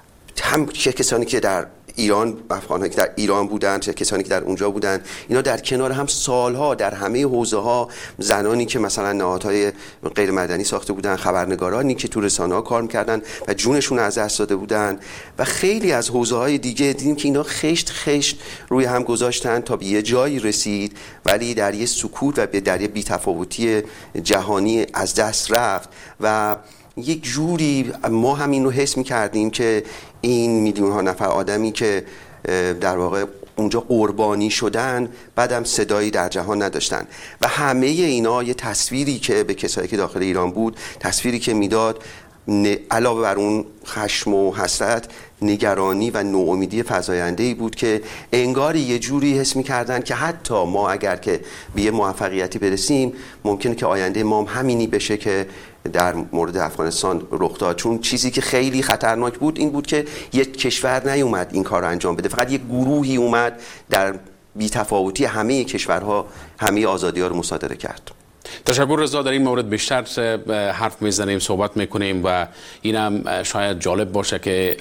هم کسانی که در ایران افغان‌ها که در ایران بودن، چه کسانی که در اونجا بودن، اینا در کنار هم سالها در همه حوزه‌ها زنانی که مثلا نهادهای غیر مدنی ساخته بودن، خبرنگارانی که تو رسانه‌ها کار می‌کردن و جونشون از دست داده بودن و خیلی از حوزه‌های دیگه دیدیم که اینا خشت خشت روی هم گذاشتن تا به یه جایی رسید ولی در یه سکوت و در یه بی‌تفاوتی جهانی از دست رفت و یک جوری ما هم این رو حس می‌کردیم که این میلیون ها نفر آدمی که در واقع اونجا قربانی شدن بعدم صدایی در جهان نداشتن و همه اینا یه تصویری که به کسایی که داخل ایران بود، تصویری که میداد علاوه بر اون خشم و حسرت، نگرانی و ناامیدی فزاینده‌ای بود که انگار یه جوری حس می‌کردن که حتی ما اگر که به یه موفقیتی برسیم ممکنه که آینده ما هم همینی بشه که در مورد افغانستان رخ داد. چون چیزی که خیلی خطرناک بود این بود که یک کشور نیومد این کار رو انجام بده، فقط یک گروهی اومد در بی‌تفاوتی همه کشورها همه آزادی‌ها رو مصادره کرد. تشکر رضا، در این مورد بیشتر حرف میزنیم، صحبت میکنیم و اینم شاید جالب باشه که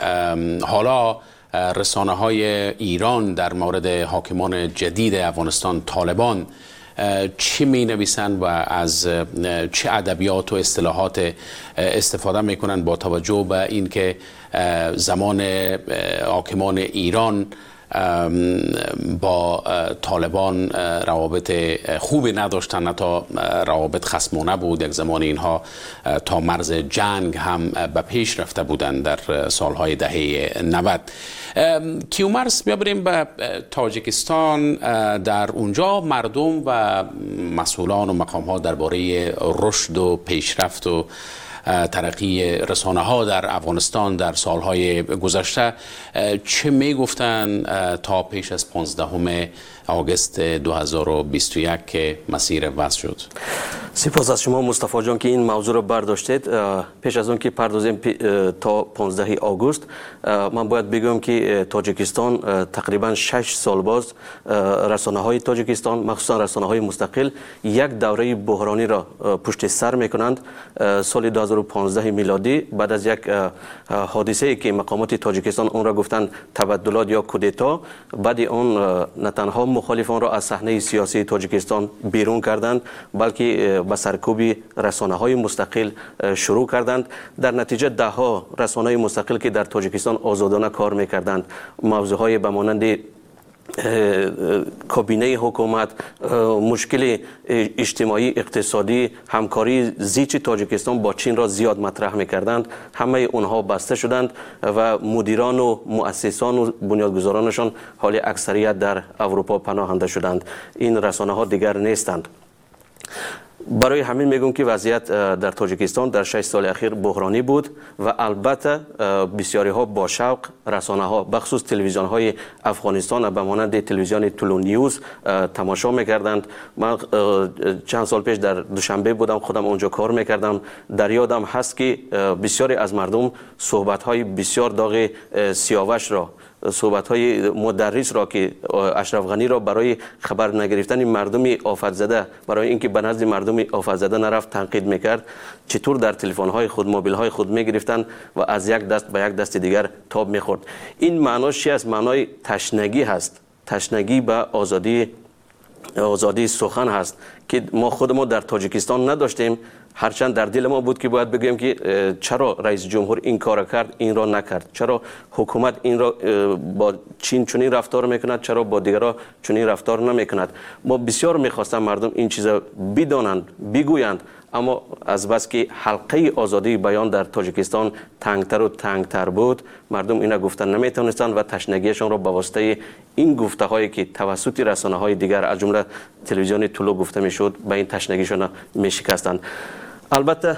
حالا رسانه های ایران در مورد حاکمان جدید افغانستان طالبان چی می نویسن و از چه ادبیات و اصطلاحات استفاده میکنن با توجه به اینکه زمان حاکمان ایران با طالبان روابط خوبی نداشتن، حتی روابط خصمانه بود. یک زمانی اینها تا مرز جنگ هم به پیش رفته بودند در سالهای دهه نود. کیومرث، بیابریم به تاجیکستان. در اونجا مردم و مسئولان و مقام ها درباره رشد و پیشرفت و ترقی رسانه ها در افغانستان در سالهای گذشته چه می گفتن تا پیش از پانزدهم آگوست دو هزار و بیست و یک که مسیر وصل شد؟ سپاس از شما مصطفی جان که این موضوع رو برداشتید. پیش از اون که پردازیم تا پانزدهم آگوست، من باید بگم که تاجیکستان تقریبا شش سال باز رسانه های تاجیکستان، مخصوصا رسانه های مستقل، یک دوره بحرانی را پشت سر میکنند. سال دو هزار و پانزده میلادی بعد از یک حادثه ای که مقامات تاجیکستان اون را گفتند تبدلات یا کودتا، بعد اون نه تنها مخالفان را از صحنه سیاسی تاجیکستان بیرون کردند، بلکه به سرکوب رسانه های مستقل شروع کردند. در نتیجه ده ها رسانه های مستقل که در تاجیکستان آزادانه کار میکردند، موضوع های به مانند کابینه حکومت، مشکل اجتماعی اقتصادی، همکاری زیچ تاجیکستان با چین را زیاد مطرح میکردند، همه اونها بسته شدند و مدیران و مؤسسان و بنیادگذارانشان حال اکثریت در اروپا پناهنده شدند. این رسانه ها دیگر نیستند. برای همین میگم که وضعیت در تاجیکستان در شش سال اخیر بحرانی بود و البته بسیاری ها با شوق رسانه ها بخصوص تلویزیون های افغانستان به مانند تلویزیون تولو نیوز تماشا میکردند. من چند سال پیش در دوشنبه بودم، خودم اونجا کار میکردم. در یادم هست که بسیاری از مردم صحبت های بسیار داغ سیاوش را، صحبت های مدرس را که اشرف غنی را برای خبر نگرفتن مردم آفت زده، برای اینکه به نزد مردم آفت زده نرفت، تنقید میکرد، چطور در تلفن های خود، موبایل های خود میگرفتن و از یک دست به یک دست دیگر تاب میخورد. این معناش چی است؟ معنای تشنگی هست، تشنگی به آزادی آزادی سخن هست که ما خود ما در تاجیکستان نداشتیم. هرچند در دل ما بود که باید بگویم که چرا رئیس جمهور این کار کرد، این را نکرد، چرا حکومت این را با چین چنین رفتار میکند، چرا با دیگرها چنین رفتار نمیکند. ما بسیار میخواستم مردم این چیزا بدانند، بگویند، اما از بس که حلقه آزادی بیان در تاجیکستان تنگتر و تنگتر بود، مردم اینا گفتن نمیتونستند و تشنگیشان را به واسطه این گفته هایی که توسط رسانه های دیگر از جمله تلویزیون طلوع گفته میشد به این تشنگیشان میشکستند. البته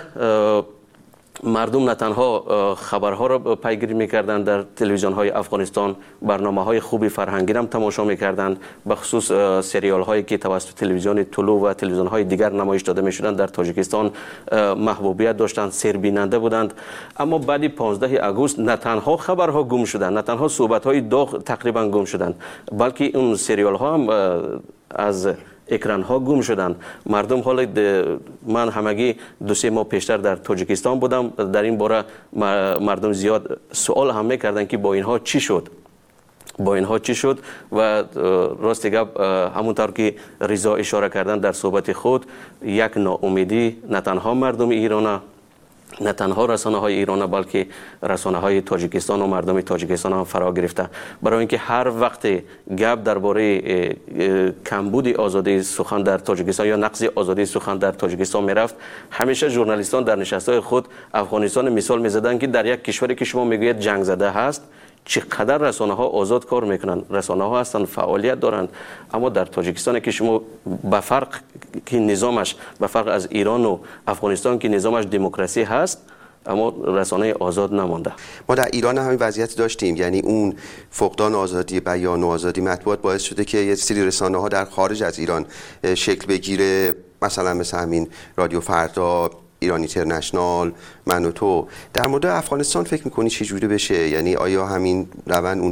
مردم نه تنها خبرها را پیگیری میکردند، در تلویزیون های افغانستان برنامه های خوبی فرهنگی هم تماشا میکردند، به خصوص سریال هایی که توسط تلویزیون طلوع و تلویزیون های دیگر نمایش داده میشدند در تاجیکستان محبوبیت داشتند، سربیننده بودند. اما بعد پانزدهم آگوست نه تنها خبرها گم شدند، نه تنها صحبت های داغ تقریبا گم شدند، بلکه اون سریال ها هم از اکران ها گم شدند. مردم حالا من همگی دو سه ماه پیشتر در تاجیکستان بودم، در این باره مردم زیاد سوال هم میکردن که با اینها چی شد، با اینها چی شد و راست گپ همونطور که رضا اشاره کردن در صحبت خود، یک ناامیدی نه تنها مردم ایران، نه تنها رسانه های ایران، بلکه رسانه های تاجیکستان و مردم تاجیکستان هم فرا گرفته. برای اینکه هر وقت گپ درباره کمبود آزادی سخن در تاجیکستان یا نقض آزادی سخن در تاجیکستان میرفت، همیشه ژورنالیستان در نشست‌های خود افغانستان مثال میزدن که در یک کشوری که شما میگوید جنگ زده هست، چقدر رسانه ها آزاد کار میکنن، رسانه ها هستن، فعالیت دارند. اما در تاجیکستان که شما به فرق که نظامش به فرق از ایران و افغانستان که نظامش دموکراسی هست، اما رسانه آزاد نمانده. ما در ایران همین وضعیت داشتیم، یعنی اون فقدان آزادی بیان و آزادی مطبوعات باعث شده که یه سری رسانه ها در خارج از ایران شکل بگیره، مثلا مثل همین رادیو فردا، ایران اینترنشنال، من و تو. در مورد افغانستان فکر میکنی چه جوری بشه؟ یعنی آیا همین روند